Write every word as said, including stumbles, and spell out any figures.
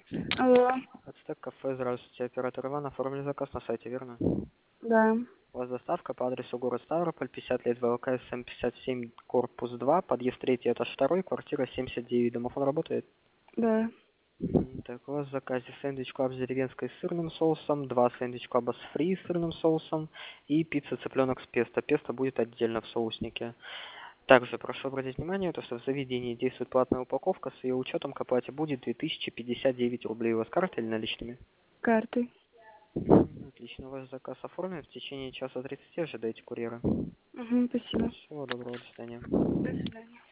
Алло. Ацтек кафе, здравствуйте. Оператор Иван, оформили заказ на сайте, верно? Да. У вас доставка по адресу город Ставрополь, пятьдесят лет ВЛК, СМ пятьдесят семь, корпус два, подъезд три, этаж два, квартира семьдесят девять. Домофон работает? Да. Мгм. Так, у вас в заказе сэндвич клаб с деревенской с сырным соусом, два сэндвич клаба с фри с сырным соусом и пицца цыпленок с песто. Песто будет отдельно в соуснике. Также прошу обратить внимание, то, что в заведении действует платная упаковка, с ее учетом к оплате будет две тысячи пятьдесят девять рублей. У вас карта или наличными? Картой. Мгм. Отлично, ваш заказ оформлен. В течение часа тридцати ожидайте курьера. Угу, спасибо. Всего доброго, до свидания. До свидания.